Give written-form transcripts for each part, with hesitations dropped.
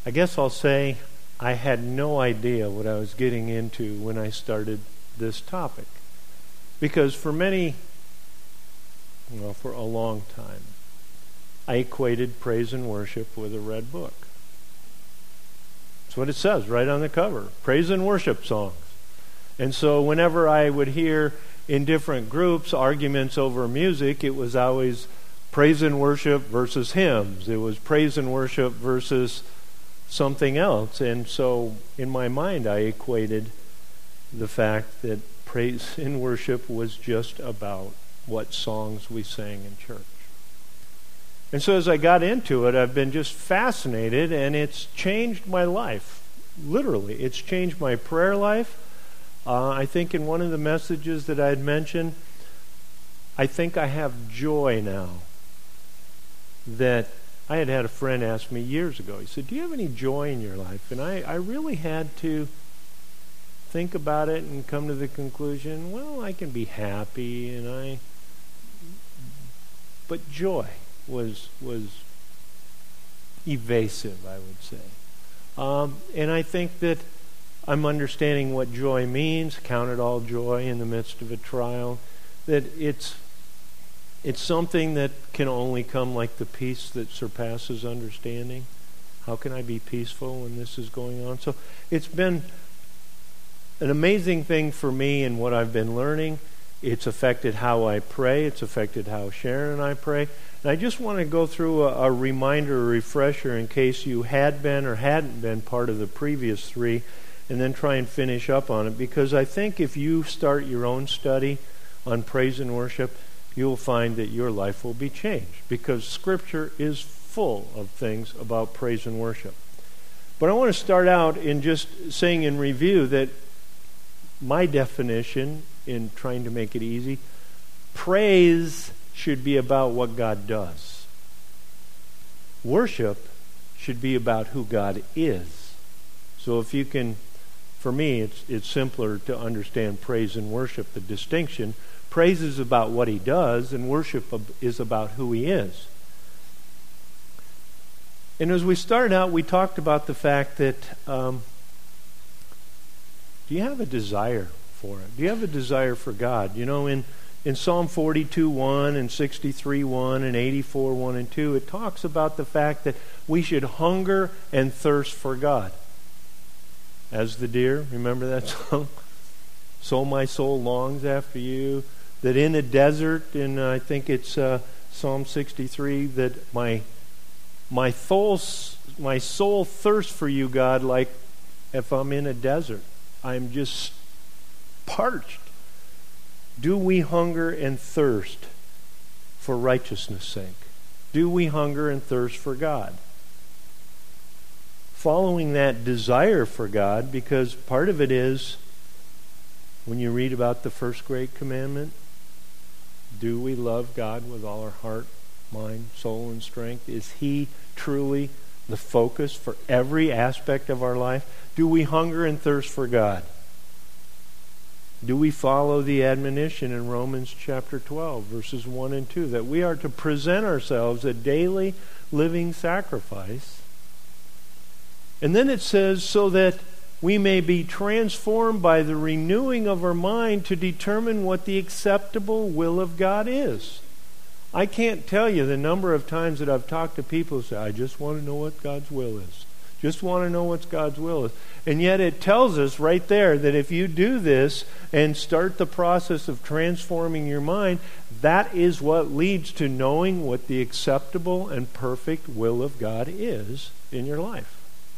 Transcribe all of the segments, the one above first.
I guess I'll say I had no idea what I was getting into when I started this topic. Because for a long time, I equated praise and worship with a red book. That's what it says right on the cover. Praise and worship songs. And so whenever I would hear in different groups arguments over music, it was always praise and worship versus hymns. It was praise and worship versus something else. And so in my mind, I equated the fact that praise and worship was just about what songs we sang in church. And so as I got into it, I've been just fascinated, and it's changed my life. Literally, it's changed my prayer life. I think in one of the messages that I had mentioned, I think I have joy now that I had a friend ask me years ago. He said, do you have any joy in your life? And I really had to think about it and come to the conclusion, well, I can be happy, but joy was evasive, I would say. And I think that I'm understanding what joy means, count it all joy in the midst of a trial, that it's something that can only come like the peace that surpasses understanding. How can I be peaceful when this is going on? So it's been an amazing thing for me in what I've been learning. It's affected how I pray. It's affected how Sharon and I pray. And I just want to go through a reminder, a refresher, in case you had been or hadn't been part of the previous three, and then try and finish up on it. Because I think if you start your own study on praise and worship, you'll find that your life will be changed. Because Scripture is full of things about praise and worship. But I want to start out in just saying in review that my definition, in trying to make it easy, praise should be about what God does. Worship should be about who God is. So if you can, for me, it's simpler to understand praise and worship, the distinction. Praise is about what He does, and worship is about who He is. And as we started out, we talked about the fact that do you have a desire for it? Do you have a desire for God? You know, in Psalm 42:1 and 63:1 and 84:1 and 2, it talks about the fact that we should hunger and thirst for God. As the deer, remember that song? So my soul longs after you. That in a desert, and I think it's Psalm 63, that my soul thirsts for you, God, like if I'm in a desert. I'm just parched. Do we hunger and thirst for righteousness' sake? Do we hunger and thirst for God? Following that desire for God, because part of it is, when you read about the first great commandment, do we love God with all our heart, mind, soul, and strength? Is He truly the focus for every aspect of our life? Do we hunger and thirst for God? Do we follow the admonition in Romans chapter 12, verses 1 and 2, that we are to present ourselves a daily living sacrifice? And then it says, so that we may be transformed by the renewing of our mind to determine what the acceptable will of God is. I can't tell you the number of times that I've talked to people who say, I just want to know what God's will is. Just want to know what God's will is. And yet it tells us right there that if you do this and start the process of transforming your mind, that is what leads to knowing what the acceptable and perfect will of God is in your life.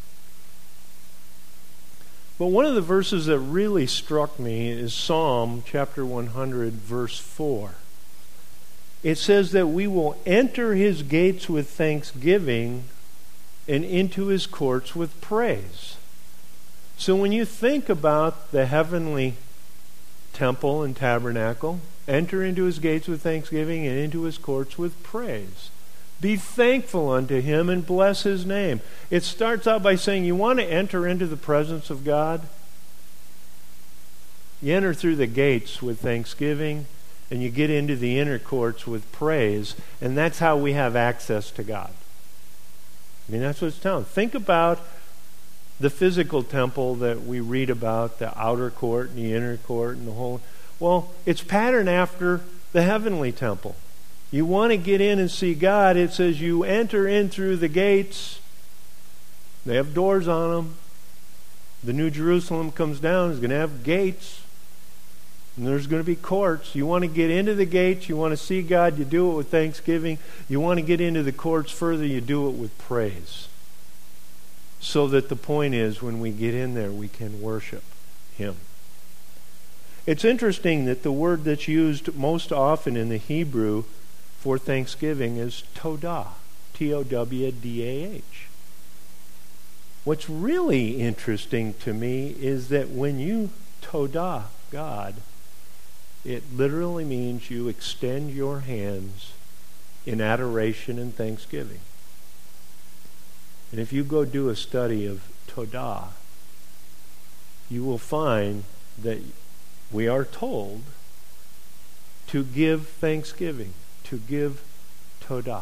But one of the verses that really struck me is Psalm chapter 100, verse 4. It says that we will enter His gates with thanksgiving and into His courts with praise. So when you think about the heavenly temple and tabernacle, enter into His gates with thanksgiving and into His courts with praise. Be thankful unto Him and bless His name. It starts out by saying, you want to enter into the presence of God? You enter through the gates with thanksgiving, and you get into the inner courts with praise, and that's how we have access to God. I mean, that's what it's telling. Think about The physical temple that we read about, the outer court and the inner court and the whole, well, it's patterned after the heavenly temple. You want to get in and see God, it says you enter in through the gates. They have doors on them. The New Jerusalem comes down, is going to have gates. And there's going to be courts. You want to get into the gates, you want to see God, you do it with thanksgiving. You want to get into the courts further, you do it with praise. So that the point is, when we get in there, we can worship Him. It's interesting that the word that's used most often in the Hebrew for thanksgiving is todah. Towdah. What's really interesting to me is that when you todah God, it literally means you extend your hands in adoration and thanksgiving. And if you go do a study of todah, you will find that we are told to give thanksgiving, to give todah.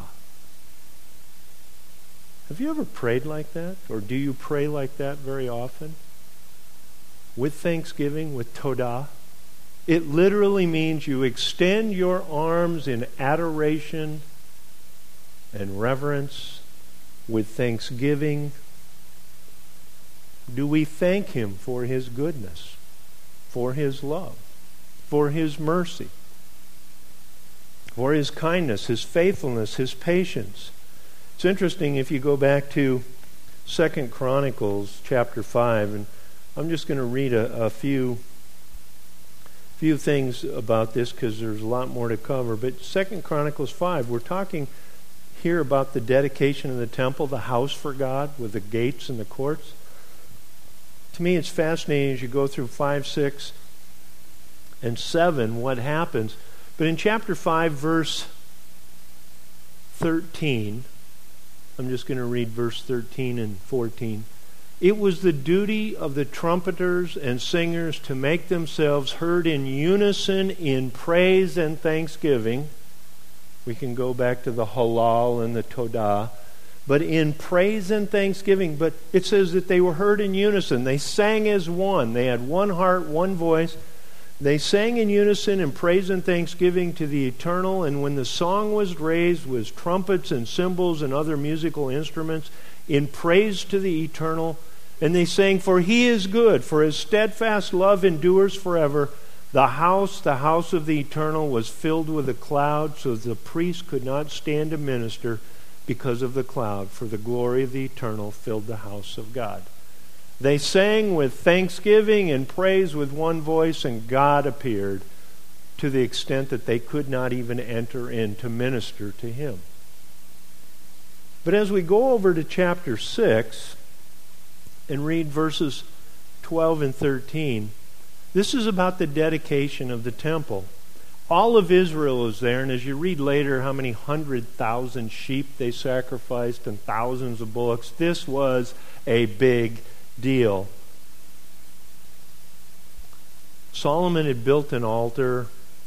Have you ever prayed like that? Or do you pray like that very often? With thanksgiving, with todah? It literally means you extend your arms in adoration and reverence with thanksgiving. Do we thank Him for His goodness, for His love, for His mercy, for His kindness, His faithfulness, His patience? It's interesting if you go back to 2 Chronicles chapter 5, and I'm just going to read a few things about this because there's a lot more to cover. But 2 Chronicles 5, we're talking here about the dedication of the temple, the house for God with the gates and the courts. To me, it's fascinating as you go through 5, 6, and 7 what happens. But in chapter 5, verse 13, I'm just going to read verse 13 and 14. It was the duty of the trumpeters and singers to make themselves heard in unison in praise and thanksgiving. We can go back to the halal and the todah. But in praise and thanksgiving. But it says that they were heard in unison. They sang as one. They had one heart, one voice. They sang in unison in praise and thanksgiving to the Eternal. And when the song was raised with trumpets and cymbals and other musical instruments, in praise to the Eternal, and they sang, for He is good, for His steadfast love endures forever. The house of the Eternal was filled with a cloud, so that the priest could not stand to minister because of the cloud, for the glory of the Eternal filled the house of God. They sang with thanksgiving and praise with one voice, and God appeared to the extent that they could not even enter in to minister to Him. But as we go over to chapter 6 and read verses 12 and 13, this is about the dedication of the temple. All of Israel is there, and as you read later how many 100,000 sheep they sacrificed and thousands of bullocks, this was a big deal. Solomon had built an altar.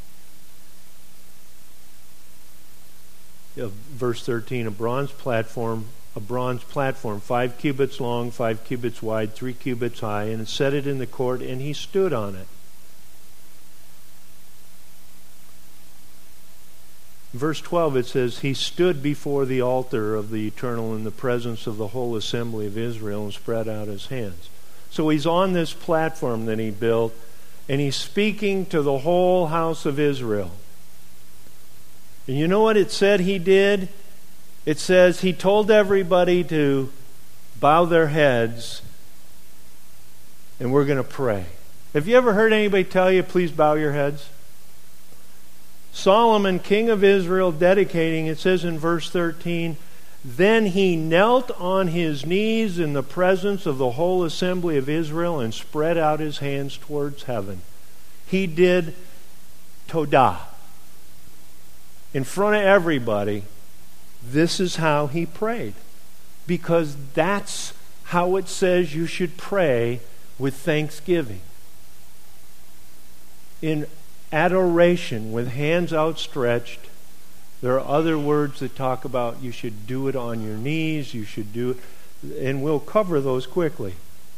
Verse 13, a bronze platform, 5 cubits long, 5 cubits wide, 3 cubits high, and set it in the court, and he stood on it. Verse 12, it says, he stood before the altar of the Eternal in the presence of the whole assembly of Israel and spread out his hands. So he's on this platform that he built, and he's speaking to the whole house of Israel. And you know what it said he did? It says he told everybody to bow their heads, and we're going to pray. Have you ever heard anybody tell you, please bow your heads? Solomon, king of Israel, dedicating, it says in verse 13, then he knelt on his knees in the presence of the whole assembly of Israel and spread out his hands towards heaven. He did todah. In front of everybody, this is how he prayed. Because that's how it says you should pray with thanksgiving. In adoration, with hands outstretched. There are other words that talk about you should do it on your knees, you should do it, and we'll cover those quickly.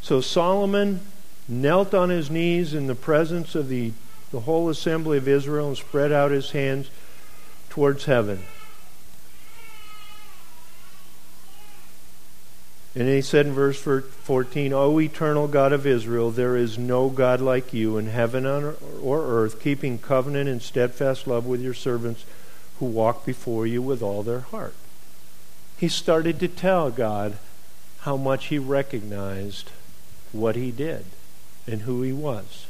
So Solomon knelt on his knees in the presence of the whole assembly of Israel and spread out his hands towards heaven. And he said in verse 14, O eternal God of Israel, there is no God like you in heaven or earth, keeping covenant and steadfast love with your servants who walk before you with all their heart. He started to tell God how much he recognized what he did and who he was.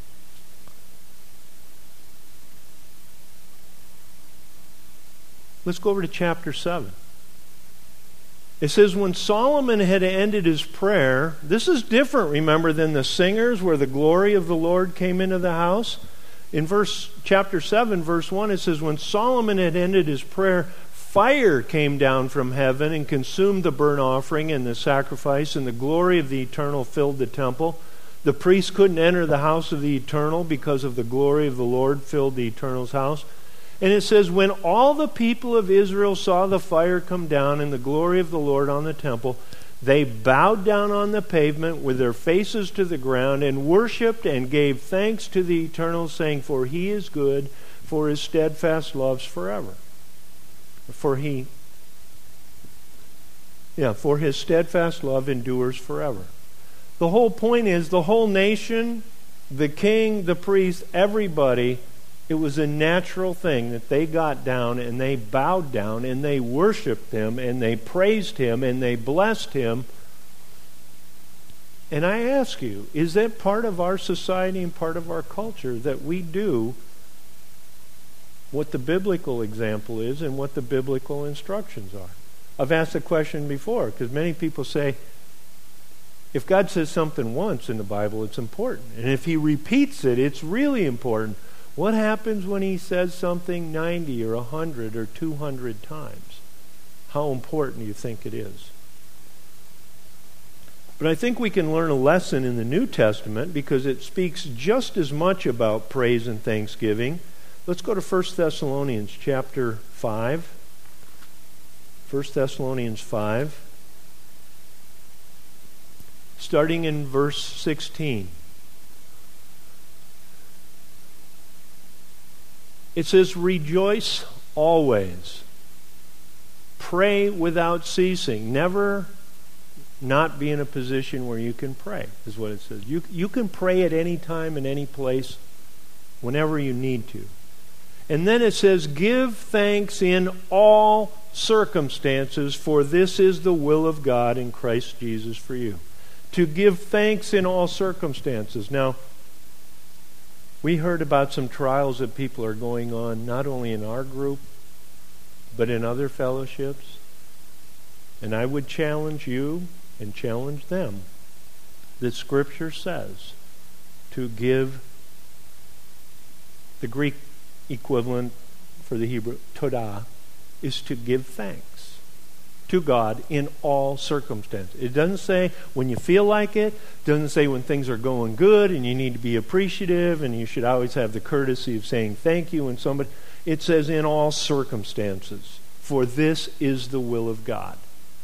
Let's go over to chapter 7. It says, when Solomon had ended his prayer, this is different, remember, than the singers where the glory of the Lord came into the house. In chapter 7, verse 1, it says, when Solomon had ended his prayer, fire came down from heaven and consumed the burnt offering and the sacrifice, and the glory of the Eternal filled the temple. The priests couldn't enter the house of the Eternal because of the glory of the Lord filled the Eternal's house. And it says, when all the people of Israel saw the fire come down and the glory of the Lord on the temple, they bowed down on the pavement with their faces to the ground and worshipped and gave thanks to the Eternal, saying, for he is good, for his steadfast loves forever. For his steadfast love endures forever. The whole point is, the whole nation, the king, the priest, everybody, it was a natural thing that they got down and they bowed down and they worshiped him and they praised him and they blessed him. And I ask you, is that part of our society and part of our culture that we do what the biblical example is and what the biblical instructions are? I've asked the question before because many people say, if God says something once in the Bible, it's important. And if he repeats it, it's really important. What happens when he says something 90 or 100 or 200 times? How important do you think it is? But I think we can learn a lesson in the New Testament because it speaks just as much about praise and thanksgiving. Let's go to 1 Thessalonians chapter 5. 1 Thessalonians 5. Starting in verse 16. It says, rejoice always. Pray without ceasing. Never not be in a position where you can pray, is what it says. You can pray at any time, in any place, whenever you need to. And then it says, give thanks in all circumstances, for this is the will of God in Christ Jesus for you. To give thanks in all circumstances. Now, we heard about some trials that people are going on, not only in our group, but in other fellowships. And I would challenge you and challenge them that Scripture says to give the Greek equivalent for the Hebrew, todah, is to give thanks to God in all circumstances. It doesn't say when you feel like it. It doesn't say when things are going good and you need to be appreciative and you should always have the courtesy of saying thank you when somebody... It says in all circumstances, for this is the will of God.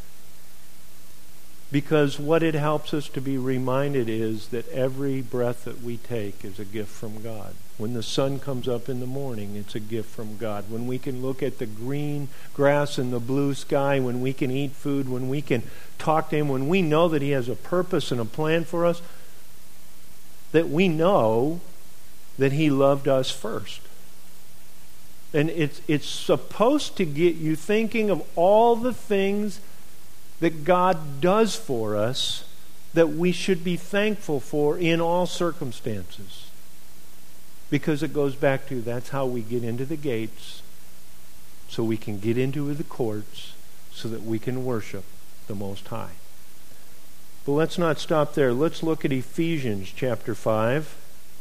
Because what it helps us to be reminded is that every breath that we take is a gift from God. When the sun comes up in the morning, it's a gift from God. When we can look at the green grass and the blue sky, when we can eat food, when we can talk to Him, when we know that He has a purpose and a plan for us, that we know that He loved us first. And it's supposed to get you thinking of all the things that God does for us that we should be thankful for in all circumstances. Because it goes back to, that's how we get into the gates, so we can get into the courts, so that we can worship the Most High. But let's not stop there. Let's look at Ephesians chapter 5.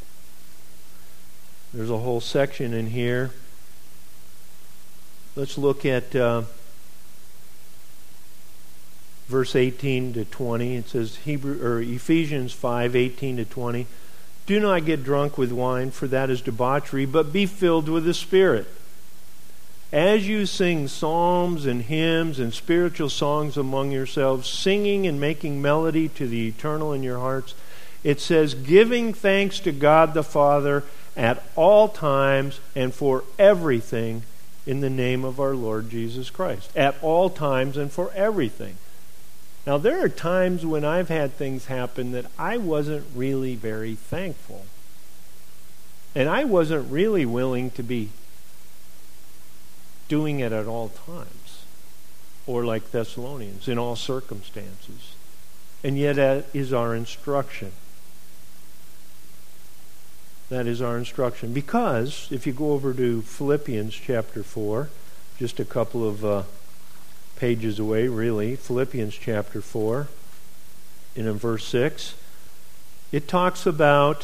There's a whole section in here. Let's look at verse 18 to 20. It says Ephesians 5, 18 to 20. Do not get drunk with wine, for that is debauchery, but be filled with the Spirit, As you sing psalms and hymns and spiritual songs among yourselves, singing and making melody to the eternal in your hearts, it says, giving thanks to God the Father at all times and for everything in the name of our Lord Jesus Christ. At all times and for everything. Now, there are times when I've had things happen that I wasn't really very thankful. And I wasn't really willing to be doing it at all times. Or like Thessalonians, in all circumstances. And yet that is our instruction. That is our instruction. Because, if you go over to Philippians chapter 4, just a couple of pages away, really, Philippians chapter 4, and in verse 6, it talks about,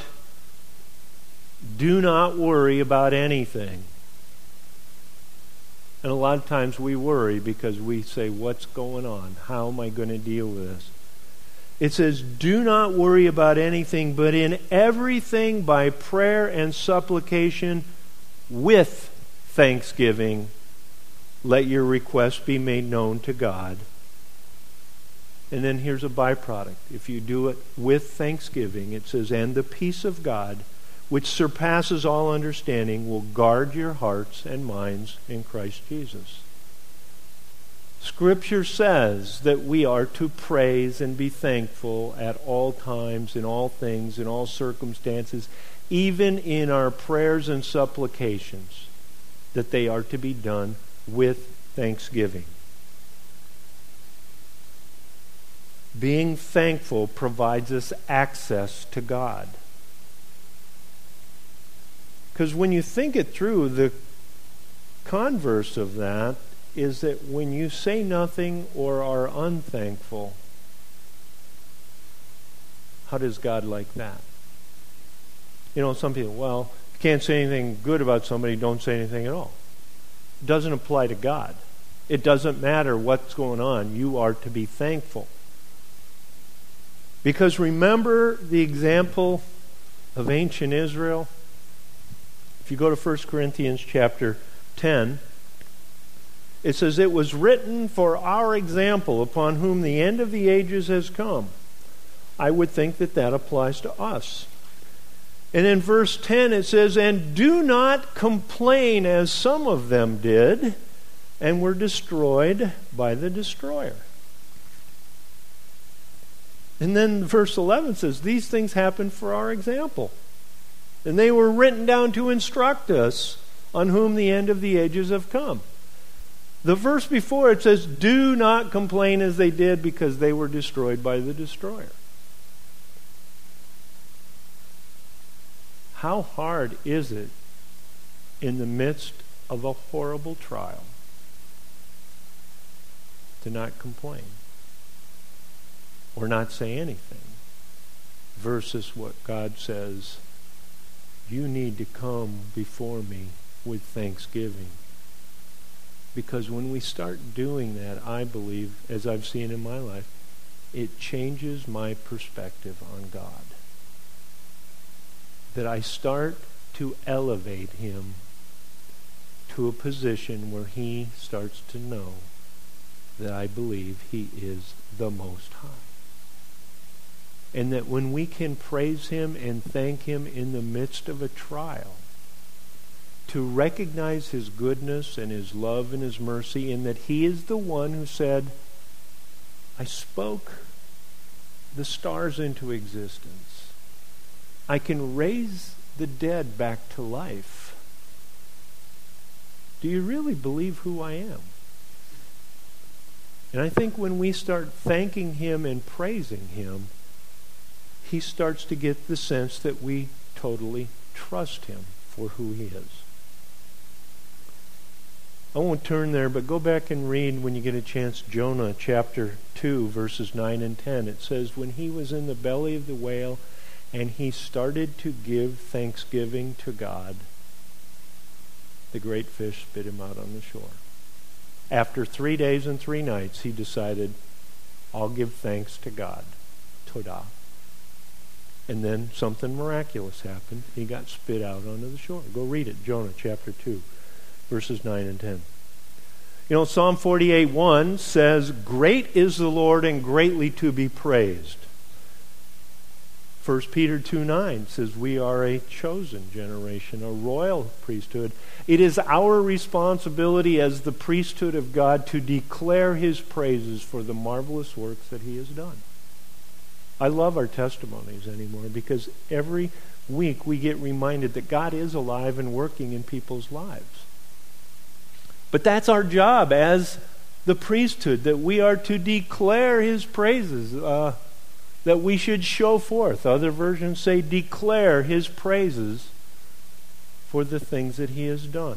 do not worry about anything. And a lot of times we worry because we say, what's going on? How am I going to deal with this? It says, do not worry about anything, but in everything by prayer and supplication with thanksgiving, let your requests be made known to God. And then here's a byproduct. If you do it with thanksgiving, it says, and the peace of God, which surpasses all understanding, will guard your hearts and minds in Christ Jesus. Scripture says that we are to praise and be thankful at all times, in all things, in all circumstances, even in our prayers and supplications, that they are to be done with thanksgiving. Being thankful provides us access to God. Because when you think it through, the converse of that is that when you say nothing or are unthankful, how does God like that? You know, some people, well, if you can't say anything good about somebody, don't say anything at all. It doesn't apply to God. It doesn't matter what's going on. You are to be thankful. Because remember the example of ancient Israel? If you go to 1 Corinthians chapter 10, it says, it was written for our example, upon whom the end of the ages has come. I would think that that applies to us. And in verse 10 it says, and do not complain as some of them did, and were destroyed by the destroyer. And then verse 11 says, these things happened for our example. And they were written down to instruct us, on whom the end of the ages have come. The verse before it says, do not complain as they did, because they were destroyed by the destroyer. How hard is it in the midst of a horrible trial to not complain or not say anything, versus what God says, you need to come before me with thanksgiving. Because when we start doing that, I believe, as I've seen in my life, it changes my perspective on God. That I start to elevate him to a position where he starts to know that I believe he is the Most High. And that when we can praise him and thank him in the midst of a trial, to recognize his goodness and his love and his mercy, and that he is the one who said, I spoke the stars into existence. I can raise the dead back to life. Do you really believe who I am? And I think when we start thanking him and praising him, he starts to get the sense that we totally trust him for who he is. I won't turn there, but go back and read, when you get a chance, Jonah chapter 2, verses 9 and 10. It says, when he was in the belly of the whale and he started to give thanksgiving to God, the great fish spit him out on the shore. After 3 days and 3 nights, he decided, I'll give thanks to God. Todah. And then something miraculous happened. He got spit out onto the shore. Go read it, Jonah chapter 2, verses 9 and 10. You know, Psalm 48:1 says, "Great is the Lord and greatly to be praised." 1 Peter 2:9 says, "We are a chosen generation, a royal priesthood." It is our responsibility as the priesthood of God to declare His praises for the marvelous works that He has done. I love our testimonies anymore because every week we get reminded that God is alive and working in people's lives. But that's our job as the priesthood, that we are to declare His praises, that we should show forth. Other versions say declare His praises for the things that He has done.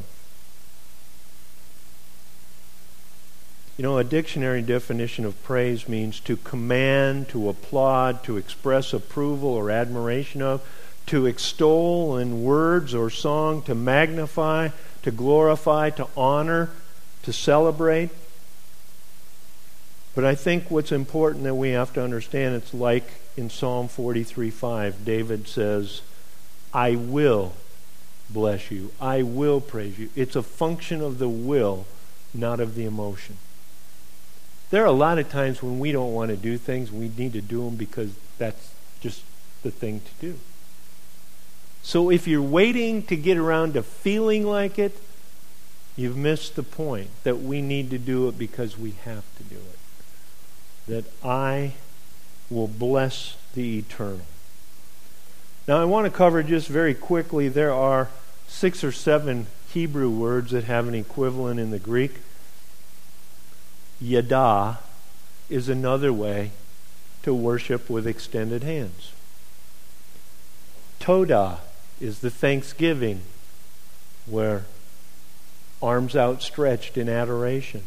You know, a dictionary definition of praise means to command, to applaud, to express approval or admiration of, to extol in words or song, to magnify, to glorify, to honor, to celebrate. But I think what's important that we have to understand, it's like in Psalm 43:5, David says, "I will bless you. I will praise you." It's a function of the will, not of the emotion. There are a lot of times when we don't want to do things, we need to do them because that's just the thing to do. So if you're waiting to get around to feeling like it, you've missed the point that we need to do it because we have to do it. That I will bless the eternal. Now I want to cover just very quickly, there are 6 or 7 Hebrew words that have an equivalent in the Greek. Yada is another way to worship with extended hands. Todah is the thanksgiving, where arms outstretched in adoration.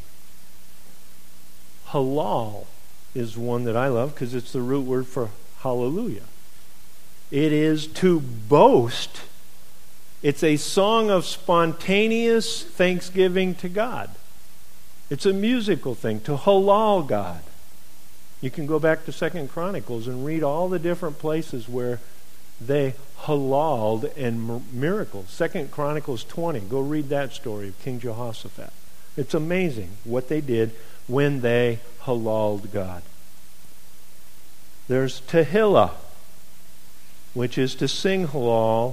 Halal is one that I love because it's the root word for hallelujah. It is to boast. It's a song of spontaneous thanksgiving to God. It's a musical thing, to halal God. You can go back to 2 Chronicles and read all the different places where they halaled and miracles. 2 Chronicles 20, go read that story of King Jehoshaphat. It's amazing what they did when they halaled God. There's Tehillah, which is to sing halal.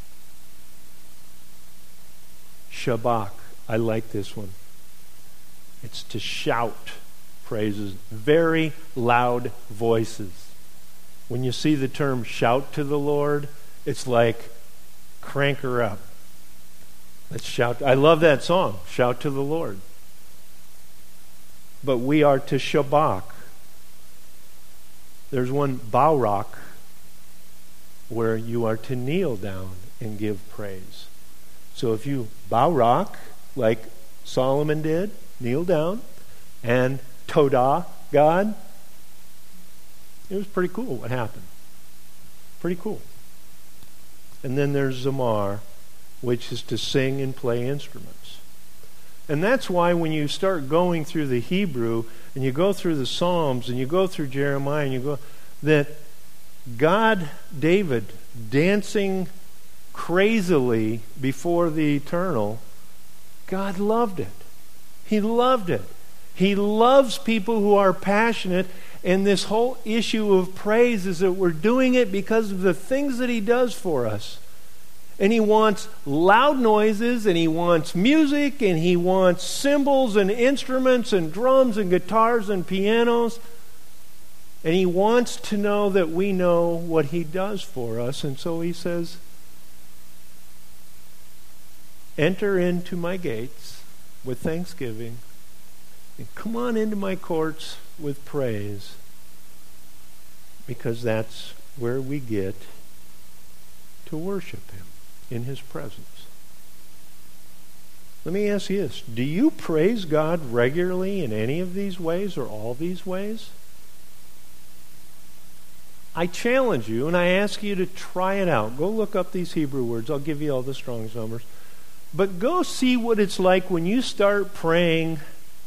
Shabach, I like this one. It's to shout praises, very loud voices. When you see the term shout to the Lord, it's like crank her up. Let's shout. I love that song, Shout to the Lord. But we are to shabach. There's one Barak where you are to kneel down and give praise. So if you Barak, like Solomon did, kneel down, and Todah, God, it was pretty cool what happened. Pretty cool. And then there's Zamar, which is to sing and play instruments. And that's why when you start going through the Hebrew, and you go through the Psalms, and you go through Jeremiah, and you go, that God, David, dancing crazily before the eternal, God loved it. He loved it. He loves people who are passionate, and this whole issue of praise is that we're doing it because of the things that He does for us. And He wants loud noises, and He wants music, and He wants cymbals and instruments and drums and guitars and pianos. And He wants to know that we know what He does for us. And so He says, enter into my gates with thanksgiving, and come on into my courts with praise, because that's where we get to worship Him, in His presence. Let me ask you this. Do you praise God regularly in any of these ways or all these ways? I challenge you and I ask you to try it out. Go look up these Hebrew words. I'll give you all the Strong's numbers. But go see what it's like when you start praying.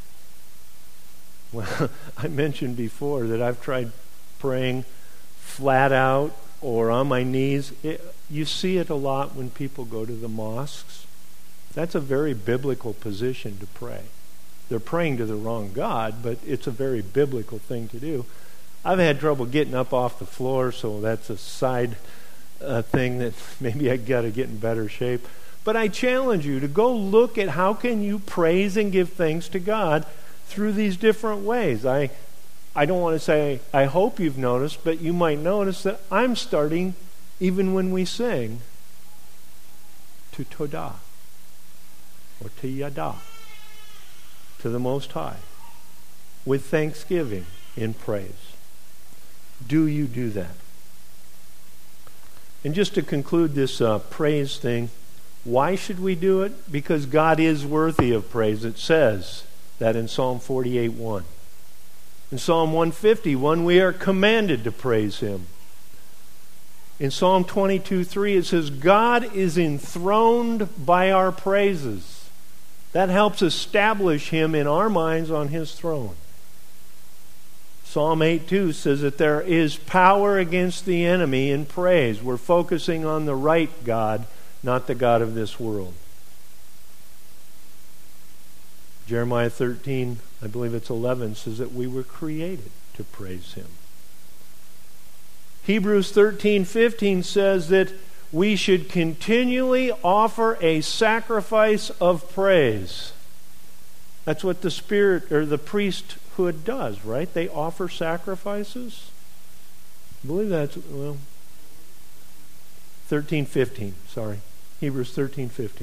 Well, I mentioned before that I've tried praying flat out or on my knees. You see it a lot when people go to the mosques. That's a very biblical position to pray. they're praying to the wrong God, but it's a very biblical thing to do. I've had trouble getting up off the floor, so that's a side thing that maybe I got to get in better shape. But I challenge you to go look at how can you praise and give thanks to God through these different ways. I don't want to say I hope you've noticed, but you might notice that I'm starting, even when we sing, to Todah or to Yada, to the Most High, with thanksgiving in praise. Do you do that? And just to conclude this praise thing, why should we do it? Because God is worthy of praise. It says that in Psalm 48:1. In Psalm 150:1, we are commanded to praise Him. In Psalm 22:3, it says, God is enthroned by our praises. That helps establish Him in our minds on His throne. Psalm 8:2 says that there is power against the enemy in praise. We're focusing on the right God, not the God of this world. Jeremiah 13, I believe it's 11, says that we were created to praise Him. Hebrews 13:15 says that we should continually offer a sacrifice of praise. That's what the Spirit or the priesthood does, right? They offer sacrifices. I believe that's, 13:15, sorry. Hebrews 13:15.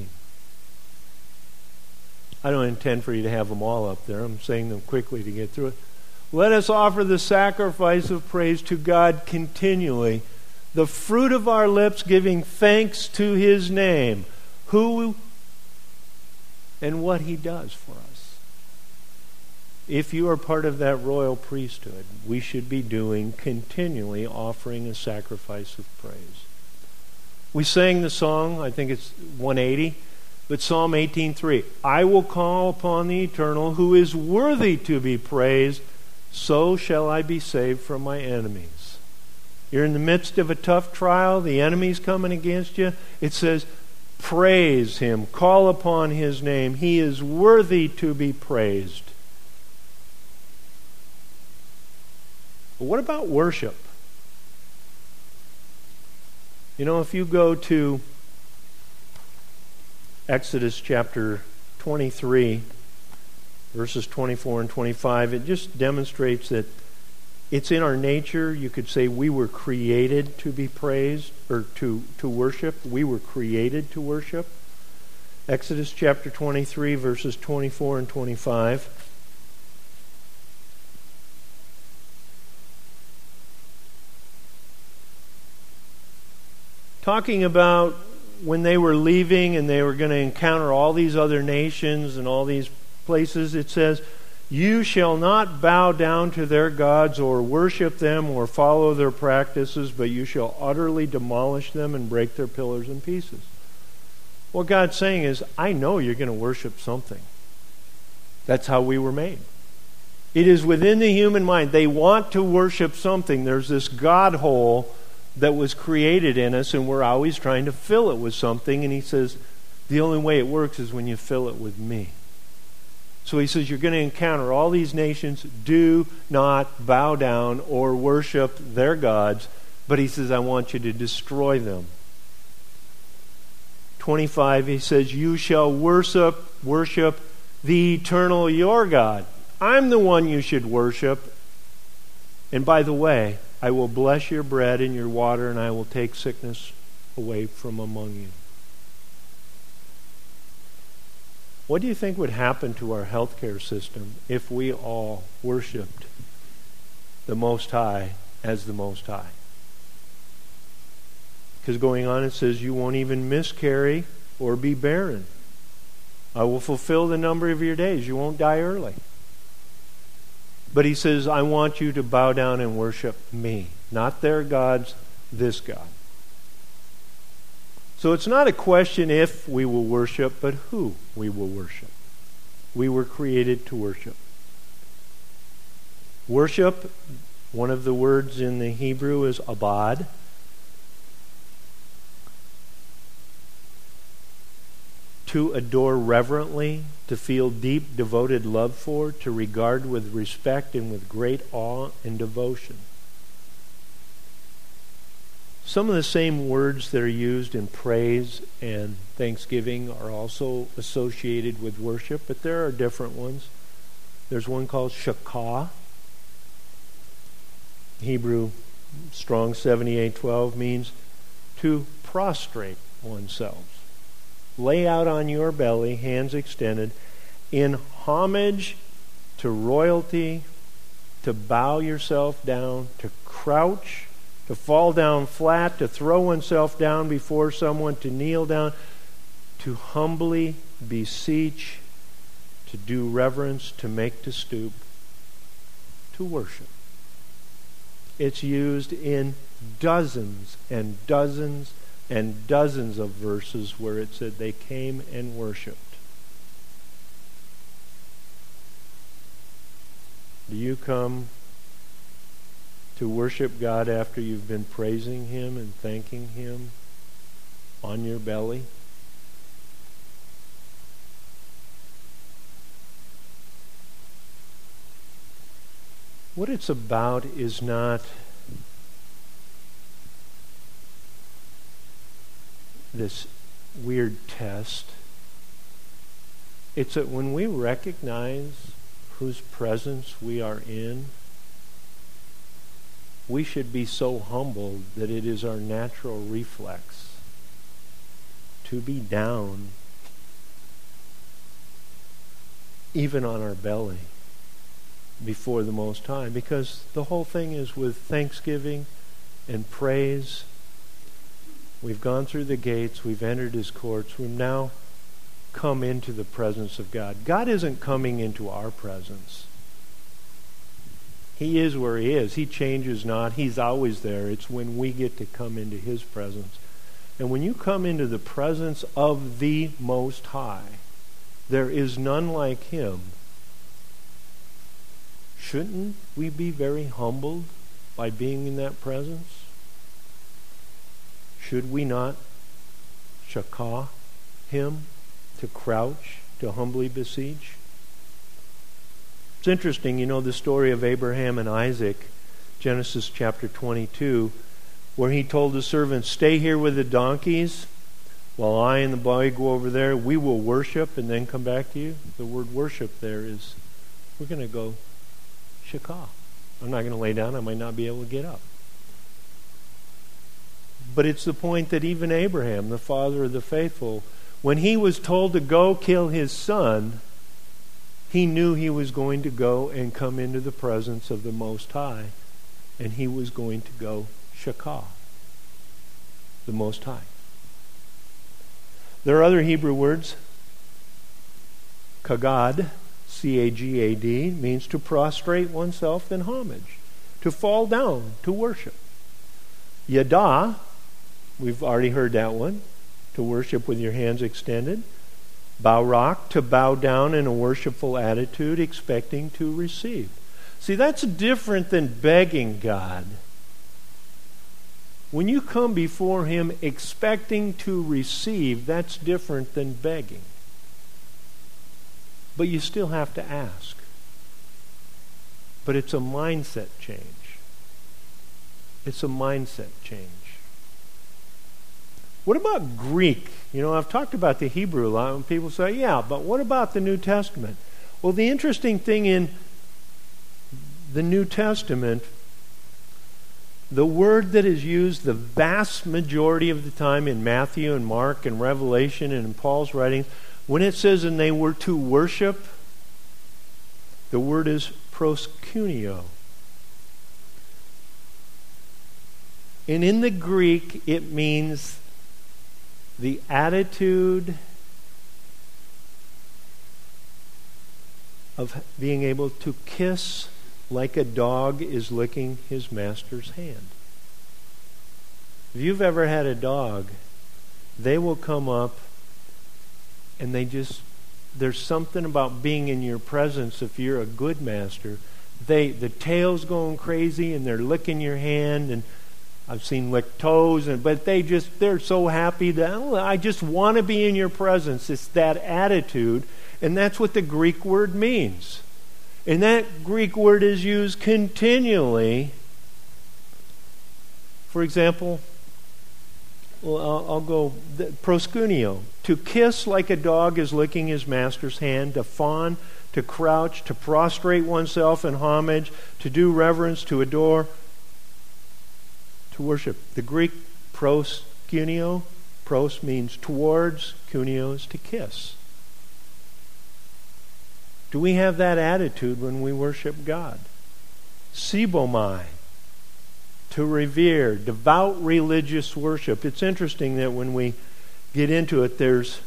I don't intend for you to have them all up there. I'm saying them quickly to get through it. Let us offer the sacrifice of praise to God continually, the fruit of our lips giving thanks to His name, who and what He does for us. If you are part of that royal priesthood, we should be doing continually offering a sacrifice of praise. We sang the song, I think it's 180, but Psalm 18:3, I will call upon the Eternal who is worthy to be praised, so shall I be saved from my enemies. You're in the midst of a tough trial, the enemy's coming against you. It says, praise Him, call upon His name. He is worthy to be praised. But what about worship? You know, if you go to Exodus chapter 23, verses 24 and 25, it just demonstrates that it's in our nature. You could say we were created to be praised, or to worship. We were created to worship. Exodus chapter 23, verses 24 and 25. Talking about when they were leaving and they were going to encounter all these other nations and all these places, it says, you shall not bow down to their gods or worship them or follow their practices, but you shall utterly demolish them and break their pillars in pieces. What God's saying is, I know you're going to worship something. That's how we were made. It is within the human mind. They want to worship something. There's this God hole that was created in us, and we're always trying to fill it with something. And He says, the only way it works is when you fill it with me. So He says, you're going to encounter all these nations. Do not bow down or worship their gods. But He says, I want you to destroy them. 25, He says, you shall worship the eternal your God. I'm the one you should worship. And by the way, I will bless your bread and your water, and I will take sickness away from among you. What do you think would happen to our healthcare system if we all worshipped the Most High as the Most High? Because going on it says you won't even miscarry or be barren. I will fulfill the number of your days. You won't die early. But He says, I want you to bow down and worship me. Not their gods, this God. So it's not a question if we will worship, but who we will worship. We were created to worship. Worship, one of the words in the Hebrew is abad. to adore reverently, to feel deep, devoted love for, to regard with respect and with great awe and devotion. Some of the same words that are used in praise and thanksgiving are also associated with worship, but there are different ones. There's one called shakah. Hebrew Strong 78:12 means to prostrate oneself. Lay out on your belly, hands extended, in homage to royalty, to bow yourself down, to crouch, to fall down flat, to throw oneself down before someone, to kneel down, to humbly beseech, to do reverence, to make to stoop, to worship. It's used in dozens and dozens and dozens of verses where it said they came and worshiped. Do you come to worship God after you've been praising Him and thanking Him on your belly? What it's about is not this weird test. It's that when we recognize whose presence we are in, we should be so humbled that it is our natural reflex to be down, even on our belly, before the Most High. Because the whole thing is with thanksgiving and praise. We've gone through the gates, we've entered His courts, we've now come into the presence of God. God isn't coming into our presence. He is where He is. He changes not. He's always there. It's when we get to come into His presence. And when you come into the presence of the Most High, there is none like Him. Shouldn't we be very humbled by being in that presence? Should we not shakah Him, to crouch, to humbly beseech? It's interesting, you know, the story of Abraham and Isaac, Genesis chapter 22, where he told the servants, stay here with the donkeys while I and the boy go over there. We will worship and then come back to you. The word worship there is, we're going to go shakah. I'm not going to lay down. I might not be able to get up. But it's the point that even Abraham, the father of the faithful, when he was told to go kill his son, he knew he was going to go and come into the presence of the Most High, and he was going to go shakah, the Most High. There are other Hebrew words. Kagad, C-A-G-A-D, means to prostrate oneself in homage, to fall down, to worship. Yada, we've already heard that one, to worship with your hands extended. Barak, to bow down in a worshipful attitude, expecting to receive. See, that's different than begging God. When you come before Him expecting to receive, that's different than begging. But you still have to ask. But it's a mindset change. It's a mindset change. What about Greek? You know, I've talked about the Hebrew a lot, and people say, yeah, but what about the New Testament? Well, the interesting thing in the New Testament, the word that is used the vast majority of the time in Matthew and Mark and Revelation and in Paul's writings, when it says, and they were to worship, the word is proskuneo. And in the Greek, it means the attitude of being able to kiss like a dog is licking his master's hand. If you've ever had a dog, they will come up and there's something about being in your presence if you're a good master. The tail's going crazy and they're licking your hand, and I've seen lick toes, but they're so happy that, oh, I just want to be in your presence. It's that attitude, and that's what the Greek word means. And that Greek word is used continually. For example, I'll go proskuneo. To kiss like a dog is licking his master's hand, to fawn, to crouch, to prostrate oneself in homage, to do reverence, to adore, to worship. The Greek proskuneo, pros means towards, kuneo is to kiss. Do we have that attitude when we worship God? Sibomai, to revere, devout religious worship. It's interesting that when we get into it, there's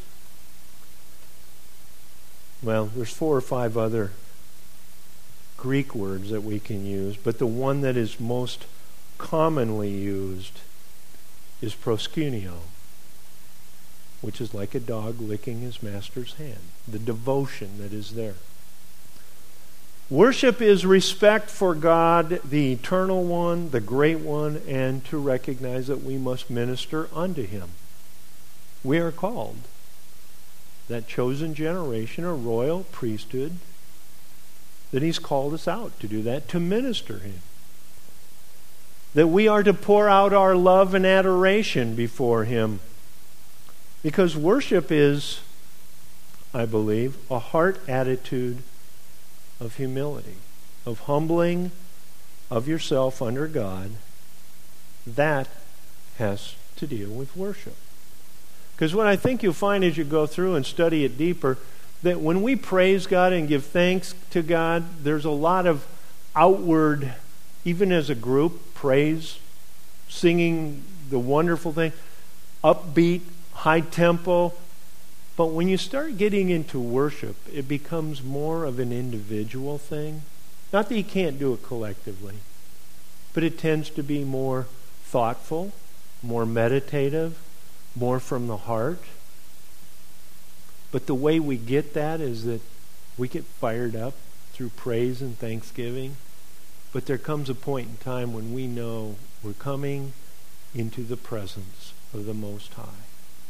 4 or 5 other Greek words that we can use, but the one that is most commonly used is proskuneo, which is like a dog licking his master's hand. The devotion that is there. Worship is respect for God, the eternal one, the great one, and to recognize that we must minister unto him. We are called, that chosen generation, a royal priesthood, that he's called us out to do that, to minister him. That we are to pour out our love and adoration before him. Because worship is, I believe, a heart attitude of humility, of humbling of yourself under God. That has to deal with worship. Because what I think you'll find as you go through and study it deeper, that when we praise God and give thanks to God, there's a lot of outward, even as a group, praise, singing the wonderful thing, upbeat, high tempo. But when you start getting into worship, it becomes more of an individual thing. Not that you can't do it collectively, but it tends to be more thoughtful, more meditative, more from the heart. But the way we get that is that we get fired up through praise and thanksgiving. But there comes a point in time when we know we're coming into the presence of the Most High.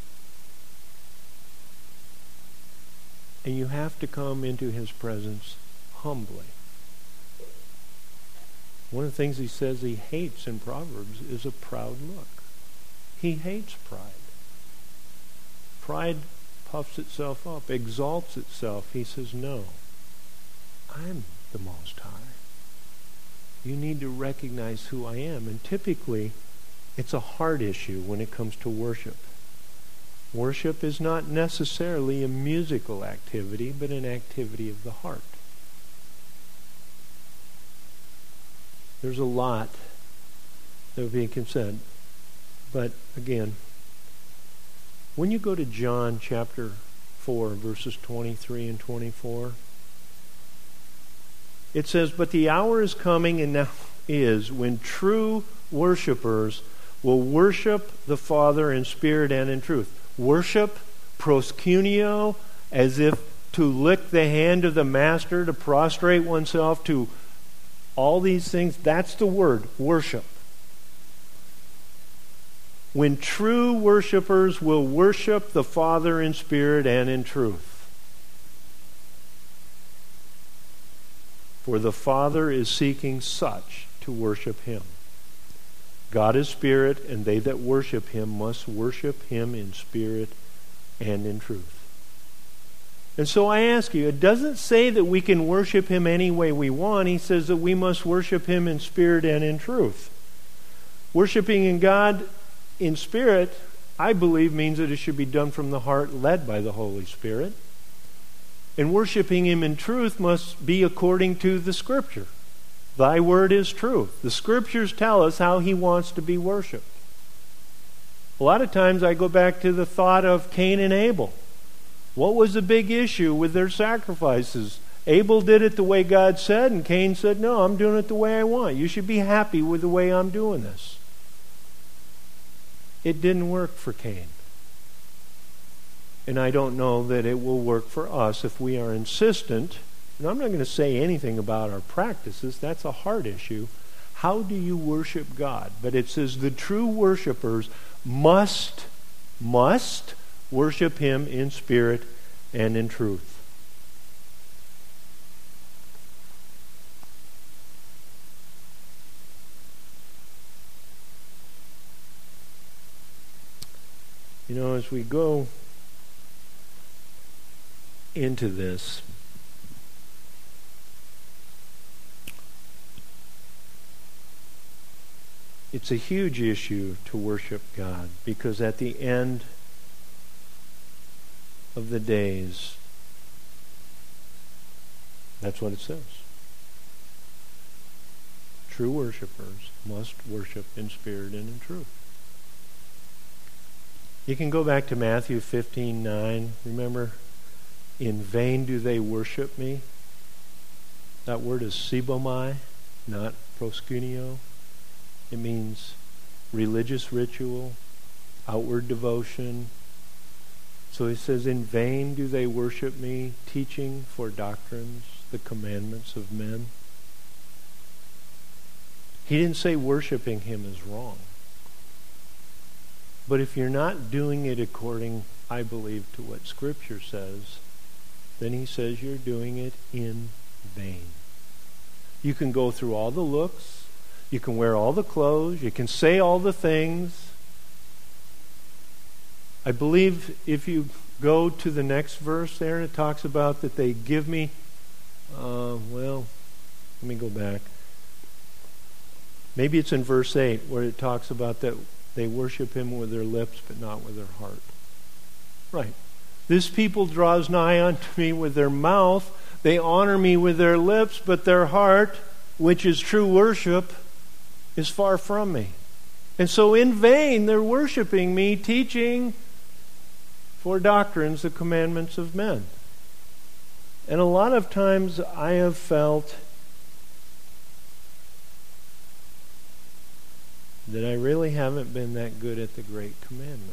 And you have to come into his presence humbly. One of the things he says he hates in Proverbs is a proud look. He hates pride. Pride puffs itself up, exalts itself. He says, no, I'm the Most High. You need to recognize who I am. And typically, it's a heart issue when it comes to worship. Worship is not necessarily a musical activity, but an activity of the heart. There's a lot that would be said. But again, when you go to John chapter 4, verses 23 and 24, it says, but the hour is coming, and now is, when true worshipers will worship the Father in spirit and in truth. Worship, proskuneo, as if to lick the hand of the Master, to prostrate oneself, to all these things. That's the word, worship. When true worshipers will worship the Father in spirit and in truth. For the Father is seeking such to worship him. God is spirit, and they that worship him must worship him in spirit and in truth. And so I ask you, it doesn't say that we can worship him any way we want. He says that we must worship him in spirit and in truth. Worshiping in God in spirit, I believe, means that it should be done from the heart, led by the Holy Spirit. And worshiping him in truth must be according to the Scripture. Thy word is truth. The Scriptures tell us how he wants to be worshipped. A lot of times I go back to the thought of Cain and Abel. What was the big issue with their sacrifices? Abel did it the way God said, and Cain said, no, I'm doing it the way I want. You should be happy with the way I'm doing this. It didn't work for Cain. And I don't know that it will work for us if we are insistent. And I'm not going to say anything about our practices. That's a heart issue. how do you worship God? But it says the true worshipers must worship Him in spirit and in truth. You know, as we go into this, it's a huge issue to worship God, because at the end of the days, that's what it says. True worshipers must worship in spirit and in truth. You can go back to Matthew 15:9. Remember, in vain do they worship me. That word is sibomai, not proskuneo. It means religious ritual, outward devotion. So he says, in vain do they worship me, teaching for doctrines the commandments of men. He didn't say worshiping him is wrong. But if you're not doing it according, I believe, to what Scripture says, then he says you're doing it in vain. You can go through all the looks, you can wear all the clothes, you can say all the things. I believe if you go to the next verse there, it talks about that they give me, let me go back. Maybe it's in verse 8 where it talks about that they worship him with their lips but not with their heart. Right. This people draws nigh unto me with their mouth. They honor me with their lips, but their heart, which is true worship, is far from me. And so in vain they're worshiping me, teaching for doctrines the commandments of men. And a lot of times I have felt that I really haven't been that good at the great commandment.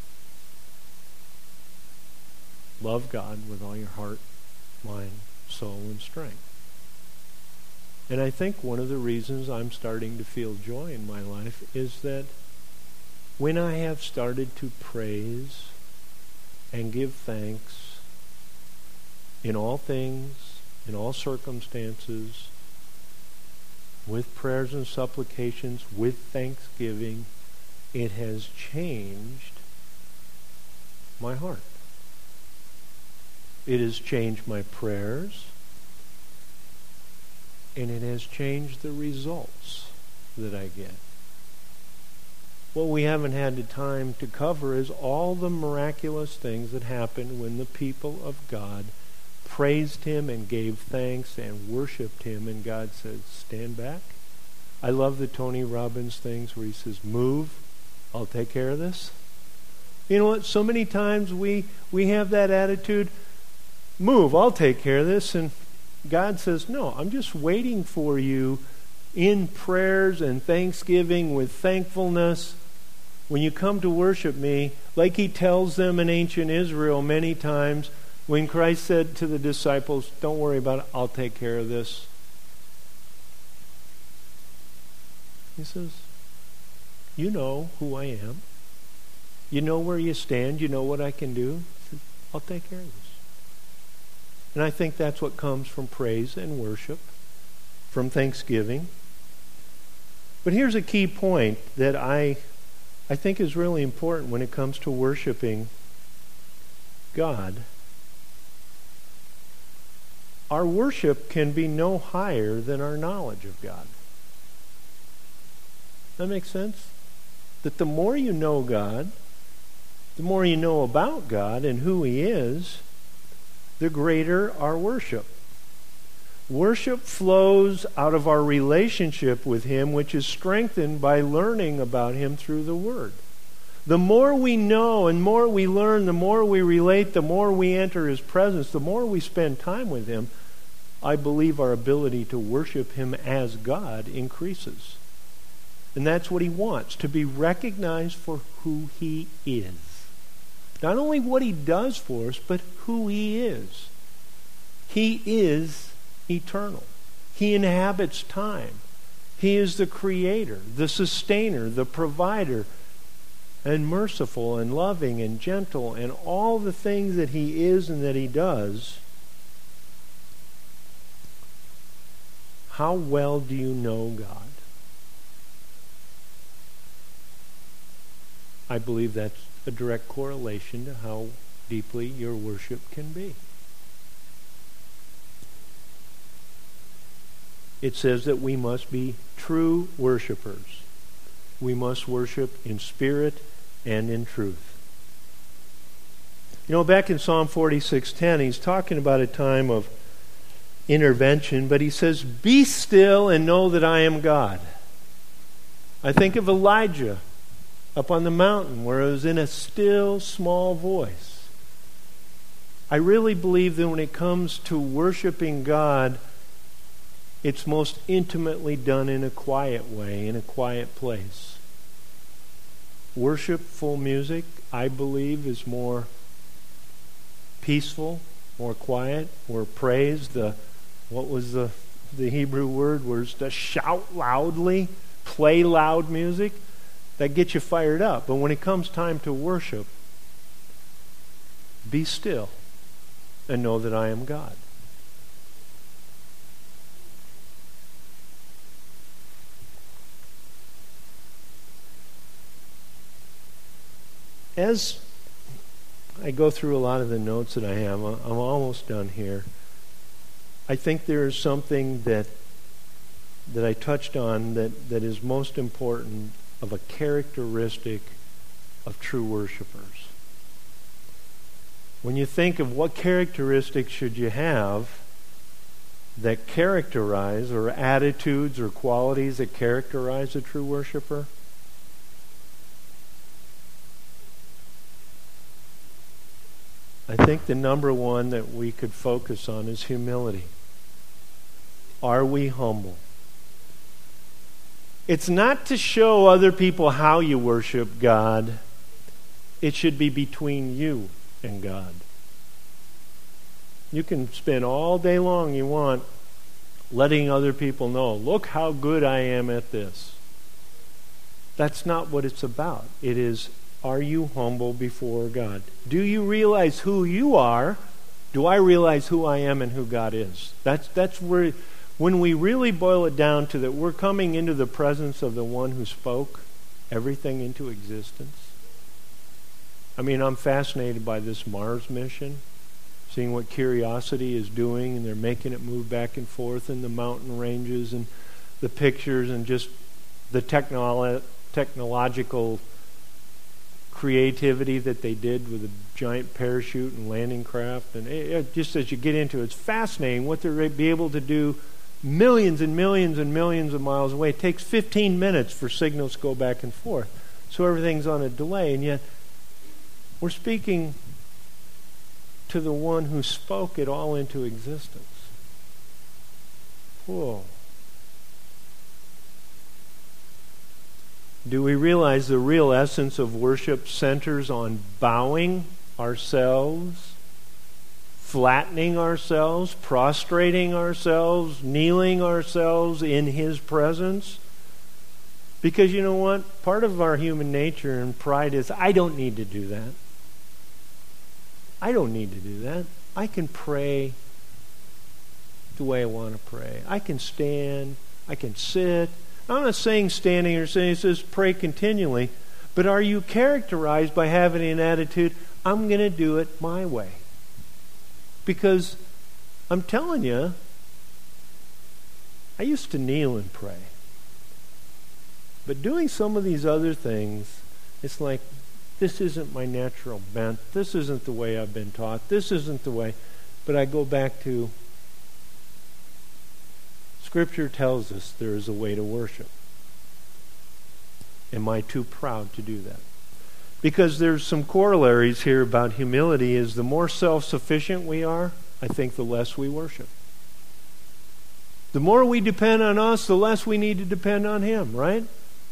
Love God with all your heart, mind, soul, and strength. And I think one of the reasons I'm starting to feel joy in my life is that when I have started to praise and give thanks in all things, in all circumstances, with prayers and supplications, with thanksgiving, it has changed my heart. It has changed my prayers, and it has changed the results that I get. What we haven't had the time to cover is all the miraculous things that happened when the people of God praised him and gave thanks and worshiped him, and God said, stand back. I love the Tony Robbins things where he says, move, I'll take care of this. You know what? So many times we have that attitude, move, I'll take care of this. And God says, no, I'm just waiting for you in prayers and thanksgiving with thankfulness. When you come to worship me, like he tells them in ancient Israel many times, when Christ said to the disciples, don't worry about it, I'll take care of this. He says, you know who I am. You know where you stand. You know what I can do. He says, I'll take care of this. And I think that's what comes from praise and worship, from thanksgiving. But here's a key point that I think is really important when it comes to worshiping God. Our worship can be no higher than our knowledge of God. That makes sense? That the more you know God, the more you know about God and who he is, the greater our worship. Worship flows out of our relationship with him, which is strengthened by learning about him through the Word. The more we know and more we learn, the more we relate, the more we enter his presence, the more we spend time with him, I believe our ability to worship him as God increases. And that's what he wants, to be recognized for who he is. Not only what he does for us, but who he is. He is eternal. He inhabits time. He is the creator, the sustainer, the provider, and merciful and loving and gentle, and all the things that He is and that He does. How well do you know God? I believe that's a direct correlation to how deeply your worship can be. It says that we must be true worshipers. We must worship in spirit and in truth. You know, back in Psalm 46:10, he's talking about a time of intervention, but he says, "Be still and know that I am God." I think of Elijah up on the mountain where it was in a still, small voice. I really believe that when it comes to worshiping God, it's most intimately done in a quiet way, in a quiet place. Worshipful music, I believe, is more peaceful, more quiet, or praise. What was the Hebrew word? Was to shout loudly, play loud music. That gets you fired up. But when it comes time to worship, be still and know that I am God. As I go through a lot of the notes that I have, I'm almost done here. I think there is something that I touched on that is most important of a characteristic of true worshipers. When you think of what characteristics should you have that characterize, or attitudes or qualities that characterize a true worshiper, I think the number one that we could focus on is humility. Are we humble? It's not to show other people how you worship God. It should be between you and God. You can spend all day long you want letting other people know, look how good I am at this. That's not what it's about. It is, are you humble before God? Do you realize who you are? Do I realize who I am and who God is? That's where, when we really boil it down to that, we're coming into the presence of the one who spoke everything into existence. I mean, I'm fascinated by this Mars mission, seeing what Curiosity is doing, and they're making it move back and forth in the mountain ranges, and the pictures, and just the technological creativity that they did with a giant parachute and landing craft. And just as you get into it, it's fascinating what they're be able to do millions and millions and millions of miles away. It takes 15 minutes for signals to go back and forth. So everything's on a delay, and yet we're speaking to the one who spoke it all into existence. Whoa. Do we realize the real essence of worship centers on bowing ourselves, flattening ourselves, prostrating ourselves, kneeling ourselves in His presence? Because you know what? Part of our human nature and pride is, I don't need to do that. I don't need to do that. I can pray the way I want to pray. I can stand. I can sit. I'm not saying standing or saying, it says pray continually. But are you characterized by having an attitude, I'm going to do it my way? Because I'm telling you, I used to kneel and pray. But doing some of these other things, it's like, this isn't my natural bent. This isn't the way I've been taught. This isn't the way. But I go back to Scripture tells us there is a way to worship. Am I too proud to do that? Because there's some corollaries here about humility. Is the more self-sufficient we are, I think the less we worship. The more we depend on us, the less we need to depend on Him, right?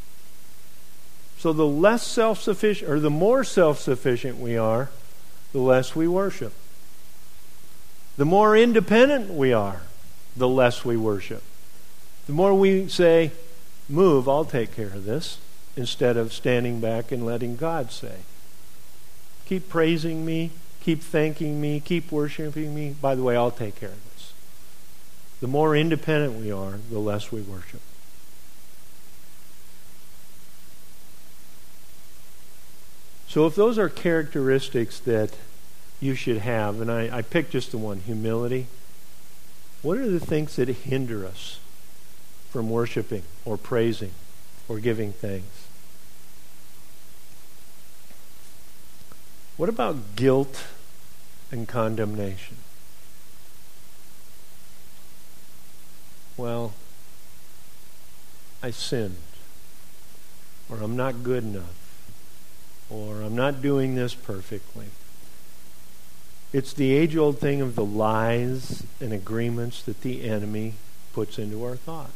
So the less self-sufficient, or the more self-sufficient we are, the less we worship. The more independent we are, the less we worship. The more we say, move, I'll take care of this, instead of standing back and letting God say. Keep praising me, keep thanking me, keep worshiping me. By the way, I'll take care of this. The more independent we are, the less we worship. So if those are characteristics that you should have, and I picked just the one, humility, what are the things that hinder us from worshiping or praising or giving thanks? What about guilt and condemnation? Well, I sinned, or I'm not good enough, or I'm not doing this perfectly. It's the age-old thing of the lies and agreements that the enemy puts into our thought.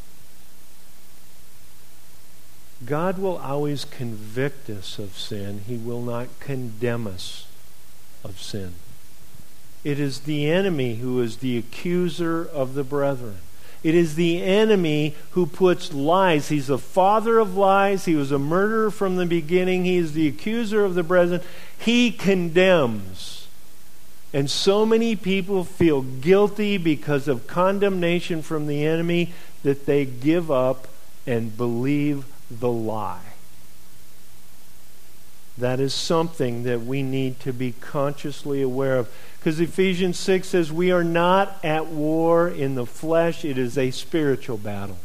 God will always convict us of sin. He will not condemn us of sin. It is the enemy who is the accuser of the brethren. It is the enemy who puts lies. He's the father of lies. He was a murderer from the beginning. He is the accuser of the brethren. He condemns. And so many people feel guilty because of condemnation from the enemy that they give up and believe the lie. That is something that we need to be consciously aware of. Because Ephesians 6 says we are not at war in the flesh. It is a spiritual battle.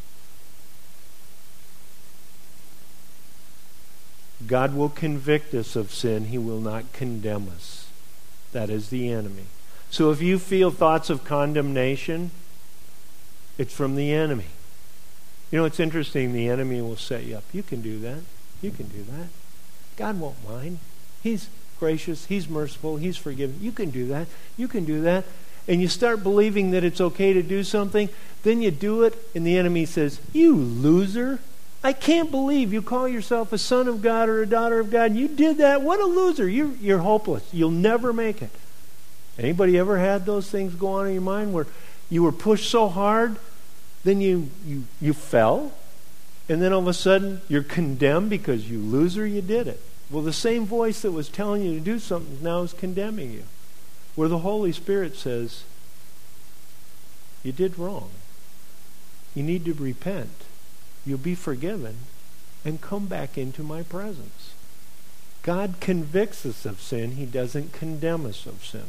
God will convict us of sin. He will not condemn us. That is the enemy. So if you feel thoughts of condemnation, it's from the enemy. You know, it's interesting. The enemy will set you up. You can do that. You can do that. God won't mind. He's gracious. He's merciful. He's forgiving. You can do that. You can do that. And you start believing that it's okay to do something. Then you do it, and the enemy says, "You loser. I can't believe you call yourself a son of God or a daughter of God. You did that. What a loser. You're hopeless. You'll never make it." Anybody ever had those things go on in your mind where you were pushed so hard, then you fell, and then all of a sudden you're condemned because you loser, you did it. Well, the same voice that was telling you to do something now is condemning you. Where the Holy Spirit says, you did wrong. You need to repent. You'll be forgiven and come back into my presence. God convicts us of sin. He doesn't condemn us of sin.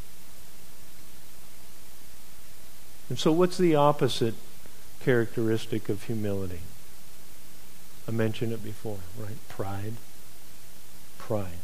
And so what's the opposite characteristic of humility? I mentioned it before, right? Pride. Pride.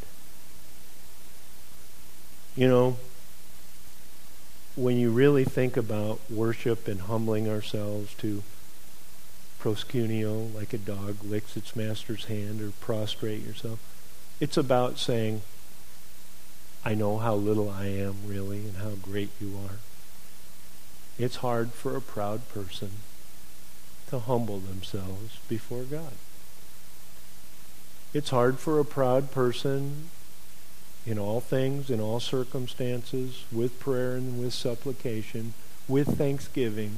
You know, when you really think about worship and humbling ourselves to proskuneo, like a dog licks its master's hand, or prostrate yourself, it's about saying, I know how little I am really and how great you are. It's hard for a proud person to humble themselves before God. It's hard for a proud person in all things, in all circumstances, with prayer and with supplication, with thanksgiving,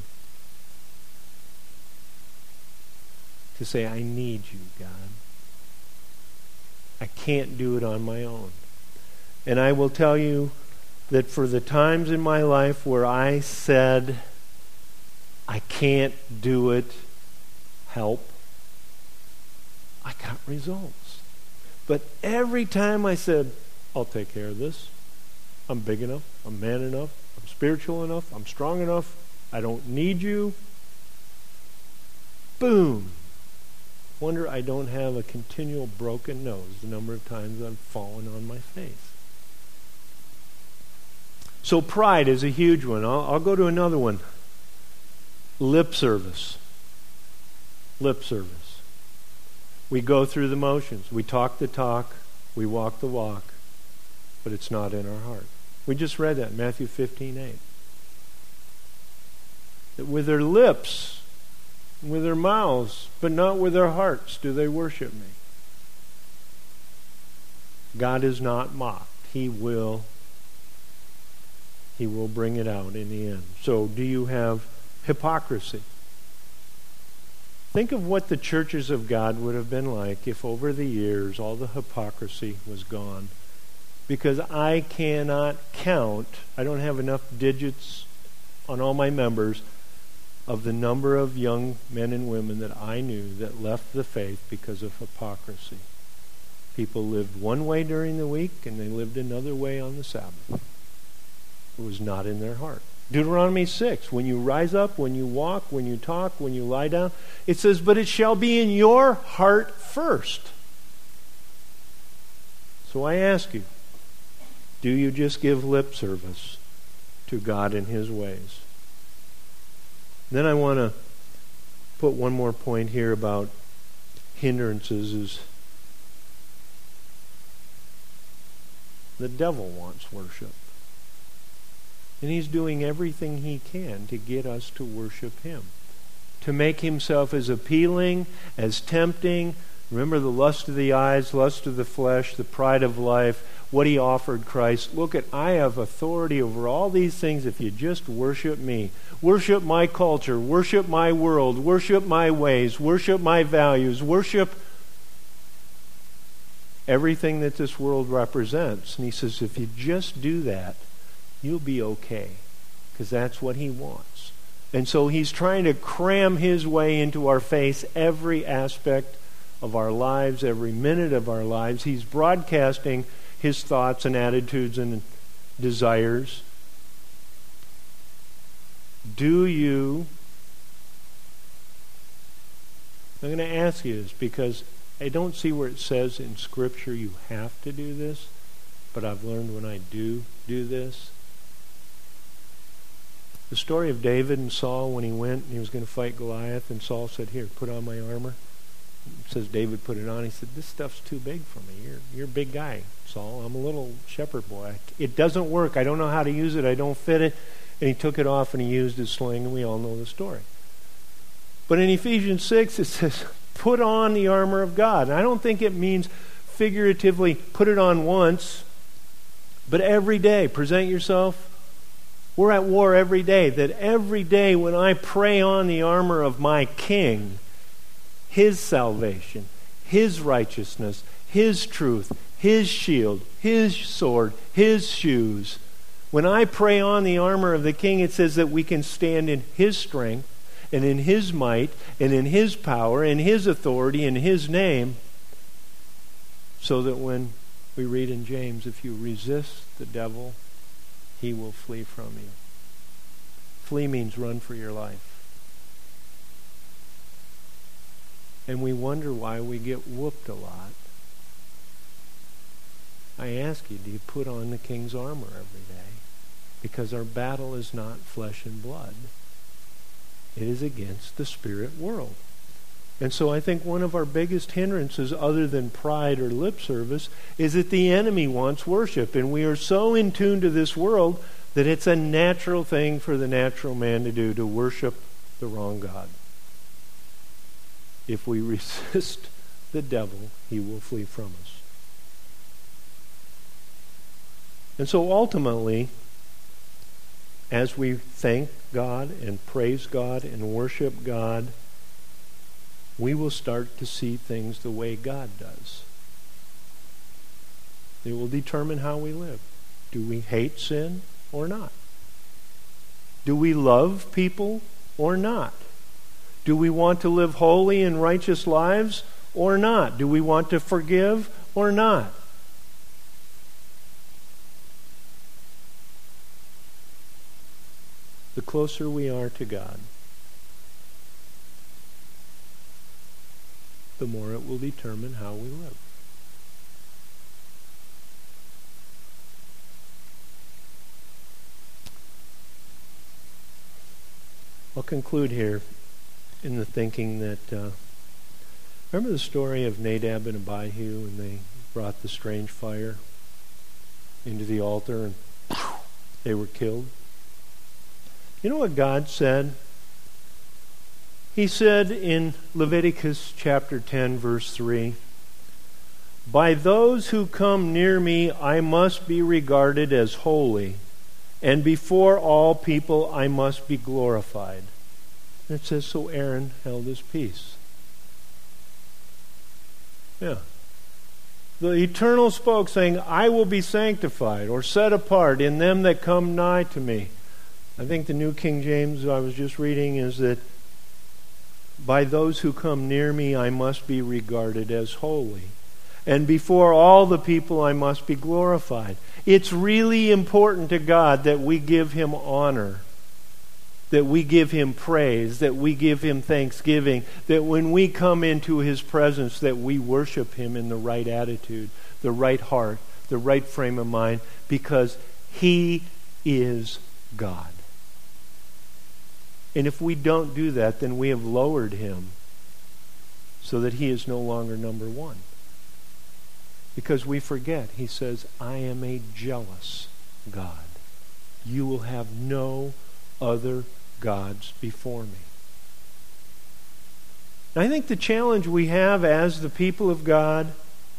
to say, I need you, God. I can't do it on my own. And I will tell you that for the times in my life where I said, I can't do it, help, I got results. But every time I said, I'll take care of this, I'm big enough, I'm man enough, I'm spiritual enough, I'm strong enough, I don't need you, boom. Wonder I don't have a continual broken nose the number of times I've fallen on my face. So pride is a huge one. I'll go to another one. Lip service. Lip service. We go through the motions. We talk the talk. We walk the walk. But it's not in our heart. We just read that in Matthew 15:8. That with their lips, with their mouths, but not with their hearts do they worship me. God is not mocked. He will bring it out in the end. So do you have hypocrisy? Think of what the churches of God would have been like if over the years all the hypocrisy was gone. Because I cannot count, I don't have enough digits on all my members of the number of young men and women that I knew that left the faith because of hypocrisy. People lived one way during the week and they lived another way on the Sabbath. It was not in their heart. Deuteronomy 6, when you rise up, when you walk, when you talk, when you lie down, it says, but it shall be in your heart first. So I ask you, do you just give lip service to God and His ways? Then I want to put one more point here about hindrances. Is the devil wants worship. And he's doing everything he can to get us to worship him. To make himself as appealing, as tempting. Remember the lust of the eyes, lust of the flesh, the pride of life, what he offered Christ. Look at, I have authority over all these things if you just worship me. Worship my culture, worship my world, worship my ways, worship my values, worship everything that this world represents. And he says, if you just do that, you'll be okay. Because that's what he wants. And so he's trying to cram his way into our face every aspect of our lives, every minute of our lives. He's broadcasting his thoughts and attitudes and desires. Do you... I'm going to ask you this because I don't see where it says in Scripture you have to do this, but I've learned when I do this. The story of David and Saul when he went and he was going to fight Goliath, and Saul said, here, put on my armor. It says David put it on. He said, this stuff's too big for me. You're a big guy, Saul. I'm a little shepherd boy. It doesn't work. I don't know how to use it. I don't fit it. And he took it off and he used his sling, and we all know the story. But in Ephesians 6 it says, put on the armor of God. And I don't think it means figuratively put it on once, but every day. Present yourself. We're at war every day. That every day when I pray on the armor of my King, His salvation, His righteousness, His truth, His shield, His sword, His shoes. When I pray on the armor of the King, it says that we can stand in His strength and in His might and in His power and His authority and His name, so that when we read in James, if you resist the devil, he will flee from you. Flee means run for your life. And we wonder why we get whooped a lot. I ask you, do you put on the King's armor every day? Because our battle is not flesh and blood. It is against the spirit world. And so I think one of our biggest hindrances, other than pride or lip service, is that the enemy wants worship. And we are so in tune to this world that it's a natural thing for the natural man to do, to worship the wrong God. If we resist the devil, he will flee from us. And so ultimately, as we thank God and praise God and worship God, we will start to see things the way God does. It will determine how we live. Do we hate sin or not? Do we love people or not? Do we want to live holy and righteous lives or not? Do we want to forgive or not? The closer we are to God, the more it will determine how we live. I'll conclude here in the thinking that, remember the story of Nadab and Abihu, and they brought the strange fire into the altar and they were killed? You know what God said? He said in Leviticus chapter 10, verse 3, by those who come near me I must be regarded as holy, and before all people I must be glorified. And it says, so Aaron held his peace. Yeah. The Eternal spoke, saying, I will be sanctified or set apart in them that come nigh to me. I think the New King James I was just reading is that by those who come near me I must be regarded as holy. And before all the people I must be glorified. It's really important to God that we give Him honor, that we give Him praise, that we give Him thanksgiving, that when we come into His presence that we worship Him in the right attitude, the right heart, the right frame of mind, because He is God. And if we don't do that, then we have lowered Him so that He is no longer number one. Because we forget, He says, I am a jealous God. You will have no other gods before me. And I think the challenge we have as the people of God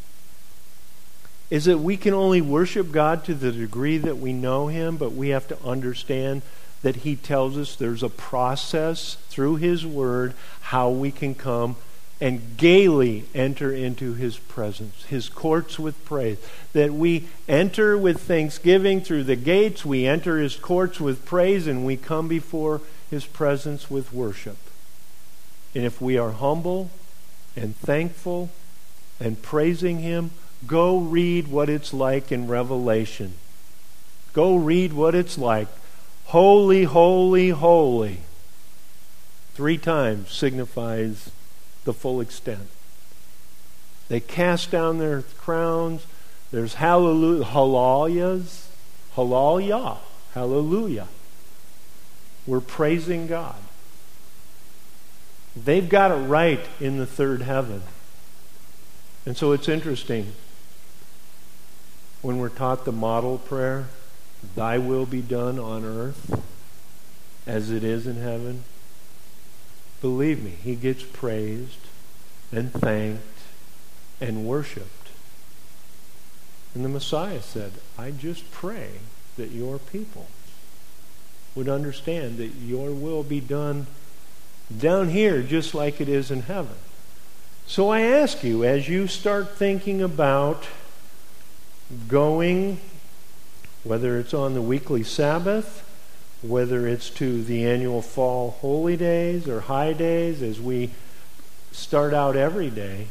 is that we can only worship God to the degree that we know Him, but we have to understand that He tells us there's a process through His Word how we can come and gaily enter into His presence, His courts with praise. That we enter with thanksgiving through the gates, we enter His courts with praise, and we come before His presence with worship. And if we are humble and thankful and praising Him, go read what it's like in Revelation. Go read what it's like. Holy, holy, holy. 3 times signifies the full extent. They cast down their crowns. There's hallelujah, hallelujah, hallelujah. We're praising God. They've got it right in the third heaven. And so it's interesting when we're taught the model prayer, Thy will be done on earth as it is in heaven. Believe me, He gets praised and thanked and worshipped. And the Messiah said, I just pray that your people would understand that your will be done down here just like it is in heaven. So I ask you, as you start thinking about going, whether it's on the weekly Sabbath, whether it's to the annual fall holy days or high days, as we start out every day,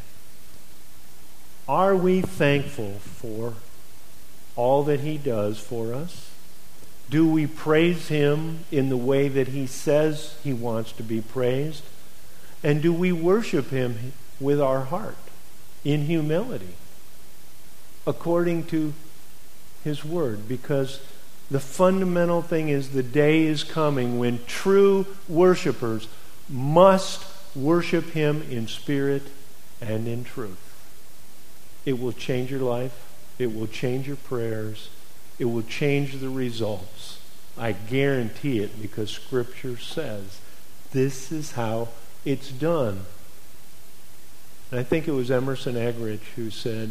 are we thankful for all that He does for us? Do we praise Him in the way that He says He wants to be praised? And do we worship Him with our heart, in humility, according to His Word? Because the fundamental thing is the day is coming when true worshipers must worship Him in spirit and in truth. It will change your life. It will change your prayers. It will change the results. I guarantee it, because Scripture says this is how it's done. And I think it was Emerson Eggerichs who said,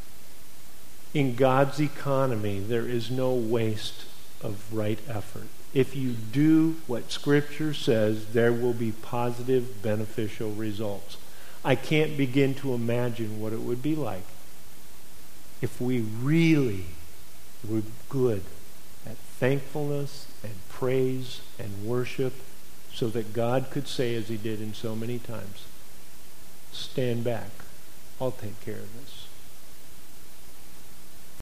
in God's economy, there is no waste of right effort. If you do what Scripture says, there will be positive, beneficial results. I can't begin to imagine what it would be like if we really were good at thankfulness and praise and worship, so that God could say, as He did in so many times, stand back, I'll take care of this.